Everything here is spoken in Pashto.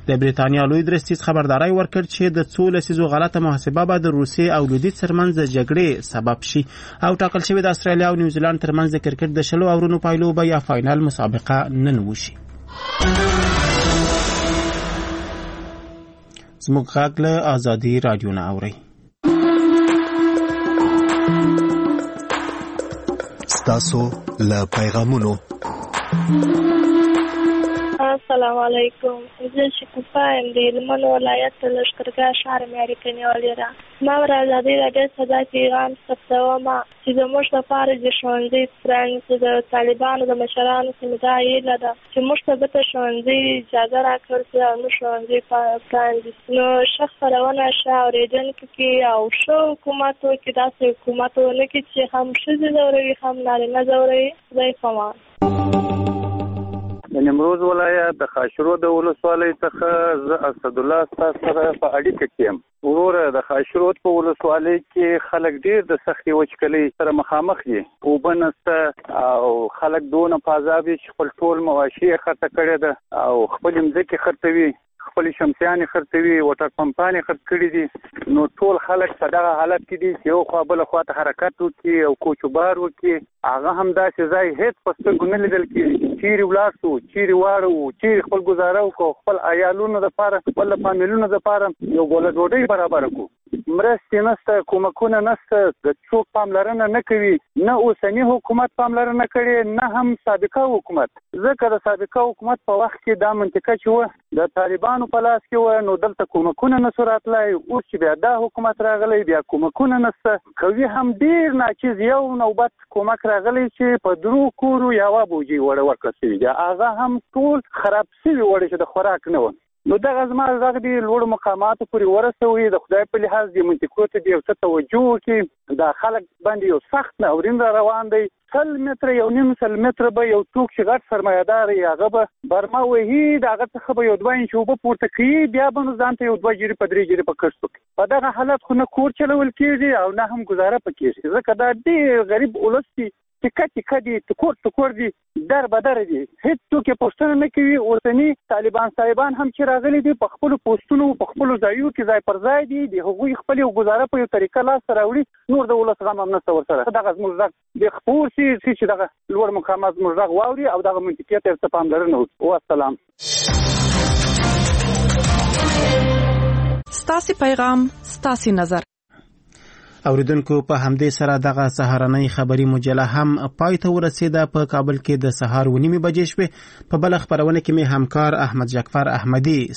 د بریتانیا لوی درستیز خبرداري ورکړ چې د څو لسیزو غلطه محاسبه به د روسیې او لویدیځ ترمنځ د جګړې سبب شي او ټاکل شوی د استرالیا او نیوزیلند ترمنځ د کرکټ د 10 اورونو پایلوبه یا فاینل مسابقه نن وشي. زموږ غږ له آزادي رادیو نه اورئ. ستاسو له پیغامونو. السلام علیکم. زه شکوفا یم د هلمند ولایت لښکرګاه ښار معیاري کنیوالي را. ما ور ازادي راډیو څخه پیغام ثبتوم چې زموږ لپاره د ښوونځي پرانیستل د طالبانو د مشرانو سمدا یې ده چې موږ ته به ښوونځي اجازه راکړي او نو ښوونځي پرانیستل نو شخص سره شاه اوریدونکو کې او شو حکومتو کې داسې حکومتونه کې چې هم ښځې ځوروي هم نارینه ځوروي. خدای پامان. د نیمروز ولایت د خاشرود د ولسوالۍ څخه زه اسدالله ستاسو سره په اړیکه کې یم. وروره د خاشرود په ولسوالۍ کې خلک ډیر د سختې وچکلۍ سره مخامخ دي. اوبه نشته او خلک دونه په عذاب دي چې خپل ټول مواشي یې خرڅه کړې ده او خپل مځکې خرڅوي، خپل شمسیانې خرڅوي، وټر پمپانې خرڅ کړي دي. نو ټول خلک په دغه حالت کې دي چې یو خوا بله خوا ته حرکت وکړي او کوچوبار وکړي. هغه هم داسې ځای هېڅ په سترګو نه لیدل کېږي. چیرې ولاړ شو، چیرې واړو، چیرې خپل ګزاره وکړو، خپل عیالونو دپاره، خپل فامیلونو دپاره یو ګوله ډوډۍ برابره کړو. مرستې نشته، کومکونه نشته، د څوک پاملرنه نه کوي. نه اوسني حکومت پاملرنه کړې، نه هم سابقه حکومت. ځکه د سابقه حکومت په وخت کې دا منطقه چې وه د طالبانو په لاس کې وه، نو دلته کومکونه نشو راتلی. اوس چې بیا دا حکومت راغلی بیا کومکونه نشته. کوي هم ډېر ناچیز یو نوبت کومک راغلی چې په درو کورو یوه بوجۍ وړه ورکړه شوي ده. هغه هم ټول خراب شوي وړې چې د خوراک نه وه. نو دغه زما غږ دی لوړو مقاماتو پورې ورسوي. د خدای په لحاظ دې منطقو ته دې یو څه توجه وکړي. دا خلک باندې یو سخت ناورین را روان دی. 100 متره 1.5 متره به یو څوک چې غټ سرمایه‌دار وي هغه به برما وهي، د هغه څخه به یو 2 انچ اوبه پورته کوي، بیا به نو ځان ته یو 2 جرې په 3 جرې په کښت وکړي. په دغه حالت خو نه کور چلول کېږي او نه هم ګزاره په کېږي. ځکه دا ډېر غریب ولس دي، ټکه دي، ټکور دي، در بدر دي. هیڅ څوک یې پوښتنه نه کوي. اوسني طالبان صاحبان هم چې راغلي دي په خپلو پوسټونو په خپلو ځایو کې ځای پر ځای دي. د هغوی خپل یو ګزاره په یو طریقه لاسته راوړي. نور د ولس غم هم نشته ورسره. دغه زموږ غږ د خپور شي چې دغه لوړ مقامات زموږ غږ واوري او دغه منطقې ته ورته پاملرنه وکړي. والسلام. ستاسې پیغام، ستاسې نظر. اوریدونکو په همدې سره دغه سهارنۍ خبري مجله هم پای ته ورسېده. په کابل کې د سهار 9:30 بجې شوې. په بل خبرونه کې مې همکار احمد جعفر احمدي